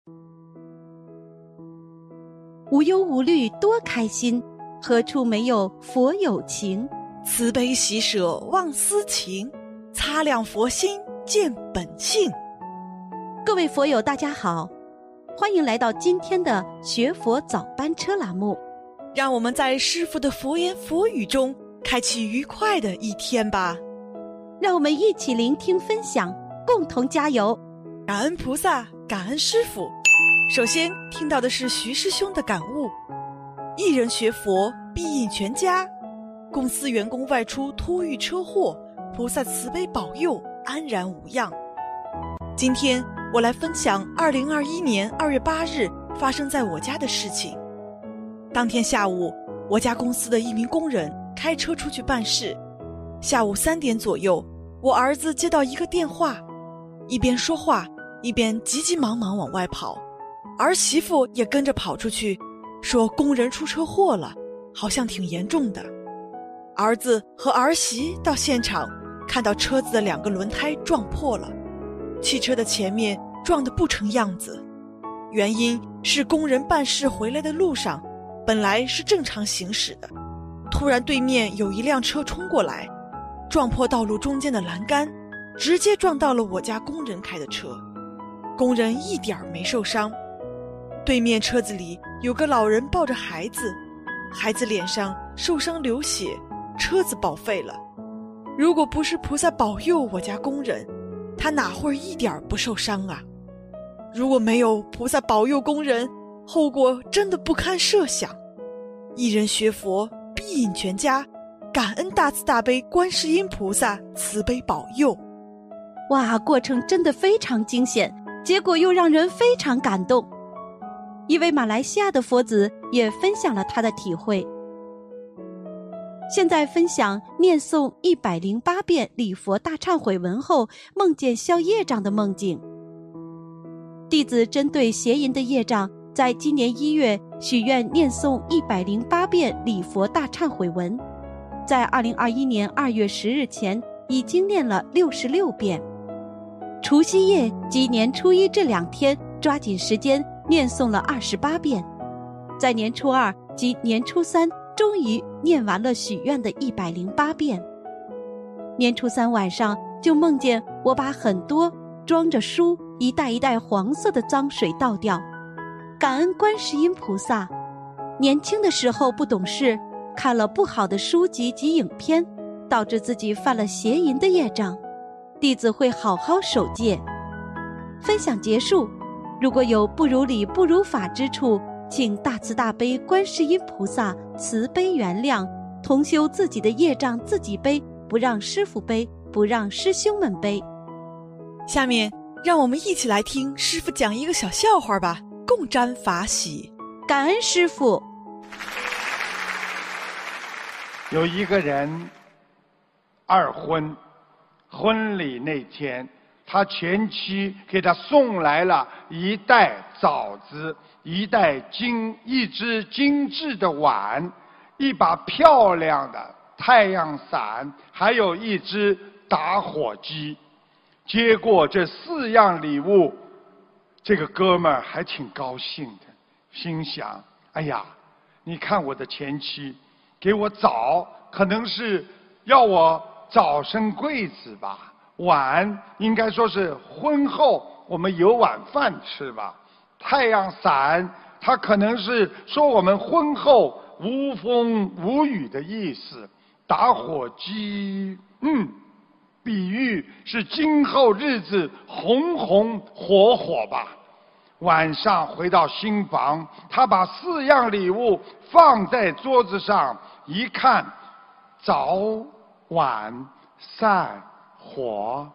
无忧无虑多开心，何处没有佛有情？ 慈悲喜舍忘私情，擦亮佛心见本性。 各位佛友大家好，欢迎来到今天的学佛早班车栏目。 让我们在师父的佛言佛语中开启愉快的一天吧。 让我们一起聆听分享，共同加油。 感恩菩萨，感恩师父。首先听到的是徐师兄的感悟：一人学佛必应全家。公司员工外出突遇车祸，菩萨慈悲保佑，安然无恙。今天我来分享2021年2月8日发生在我家的事情。当天下午，我家公司的一名工人开车出去办事。下午3点左右，我儿子接到一个电话，一边说话一边急急忙忙往外跑。儿媳妇也跟着跑出去，说工人出车祸了，好像挺严重的。儿子和儿媳到现场，看到车子的2个轮胎撞破了，汽车的前面撞得不成样子。原因是工人办事回来的路上，本来是正常行驶的，突然对面有一辆车冲过来，撞破道路中间的栏杆，直接撞到了我家工人开的车。工人一点没受伤。对面车子里有个老人抱着孩子，孩子脸上受伤流血，车子报废了。如果不是菩萨保佑我家工人，他哪会一点不受伤啊？如果没有菩萨保佑工人，后果真的不堪设想。一人学佛必应全家，感恩大慈大悲观世音菩萨慈悲保佑。 哇，过程真的非常惊险，结果又让人非常感动。一位马来西亚的佛子也分享了他的体会。现在分享念诵108遍礼佛大忏悔文后梦见消业障的梦境。弟子针对邪淫的业障，在今年1月许愿念诵108遍礼佛大忏悔文，在2021年2月10日前已经念了66遍。除夕夜及年初1这2天抓紧时间念诵了28遍，在年初2及年初3终于念完了许愿的108遍。年初3晚上就梦见我把很多装着书一袋一袋黄色的脏水倒掉，感恩观世音菩萨。年轻的时候不懂事，看了不好的书籍及影片，导致自己犯了邪淫的业障，弟子会好好守戒。分享结束，如果有不如理不如法之处，请大慈大悲观世音菩萨慈悲原谅，同修自己的业障自己背，不让师父背，不让师兄们背。 下面让我们一起来听师父讲一个小笑话吧，共沾法喜。 感恩师父。 有一个人二婚，婚礼那天他前妻给他送来了一袋枣子，一只精致的碗，一把漂亮的太阳伞，还有一只打火机。接过这4样礼物，这个哥们儿还挺高兴的，心想：哎呀，你看我的前妻给我枣，可能是要我早生贵子吧。碗应该说是婚后我们有晚饭吃吧。太阳伞，它可能是说我们婚后无风无雨的意思。打火机，比喻是今后日子红红火火吧。晚上回到新房，他把4样礼物放在桌子上，一看，早晚散火。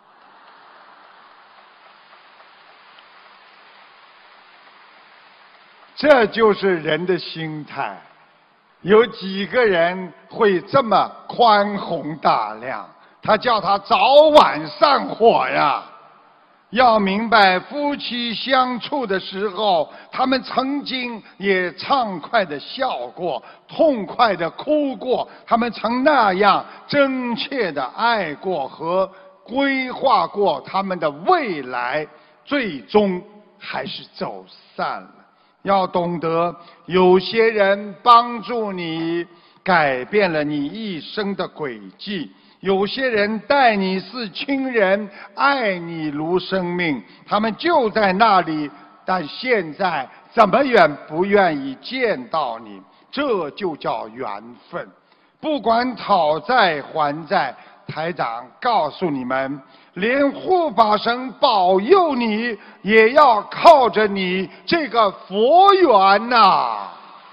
这就是人的心态。有几个人会这么宽宏大量？他叫他早晚散伙呀。要明白，夫妻相处的时候，他们曾经也畅快地笑过，痛快地哭过，他们曾那样真切地爱过和规划过他们的未来，最终还是走散了。要懂得，有些人帮助你，改变了你一生的轨迹；有些人待你是亲人，爱你如生命，他们就在那里，但现在怎么也不愿意见到你，这就叫缘分。不管讨债还债，台长告诉你们，连护法神保佑你，也要靠着你这个佛缘呐。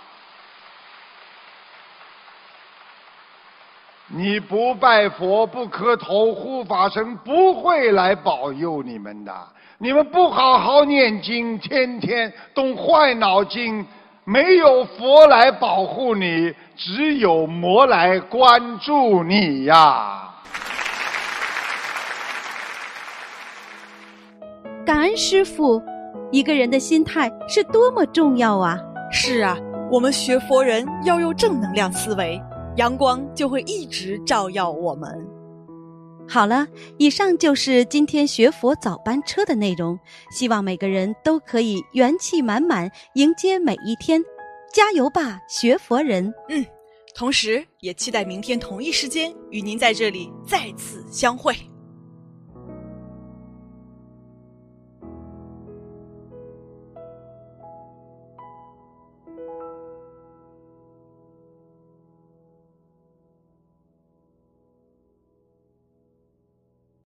你不拜佛不磕头，护法神不会来保佑你们的。你们不好好念经，天天动坏脑筋，没有佛来保护你，只有魔来关注你呀。 感恩师父，一个人的心态是多么重要啊！ 是啊，我们学佛人要有正能量思维，阳光就会一直照耀我们。 好了，以上就是今天学佛早班车的内容，希望每个人都可以元气满满，迎接每一天。加油吧，学佛人！ 同时也期待明天同一时间与您在这里再次相会。